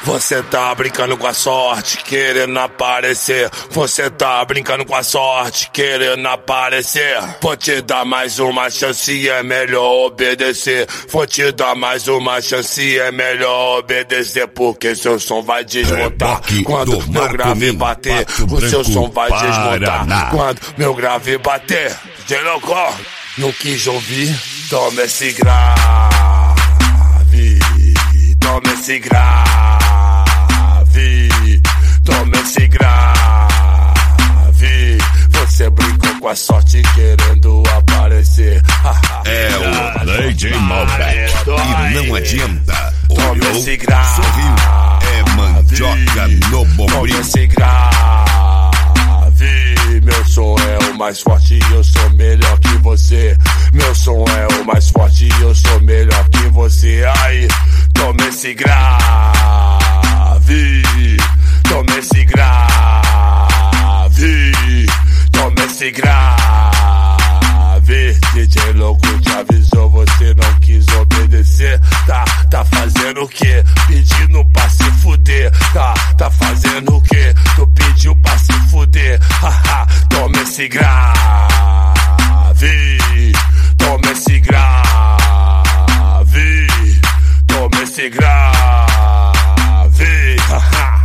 Você tá brincando com a sorte, querendo aparecer. Você tá brincando com a sorte, querendo aparecer. Vou te dar mais uma chance, é melhor obedecer. Vou te dar mais uma chance, é melhor obedecer. Porque seu som vai desmontar quando meu grave bater. O seu som vai desmontar quando meu grave bater. DJ Louco, não quis ouvir? Toma esse grave, toma esse grave, toma esse grave. Você brincou com a sorte querendo aparecer. É o DJ Malbec e não adianta. Toma esse grave, sorriu, é mandioca no bombril. Toma esse grave. Meu som é o mais forte e eu sou melhor que você. Meu som é o mais forte e eu sou melhor que você. Aí, toma esse grave, toma esse grave, toma esse grave. DJ Louco te avisou, você não quis obedecer. Tá fazendo o quê? Pedindo pra se fuder. Tá fazendo o quê? Tu pediu pra se fuder. Toma esse grave, toma esse grave, toma esse grave.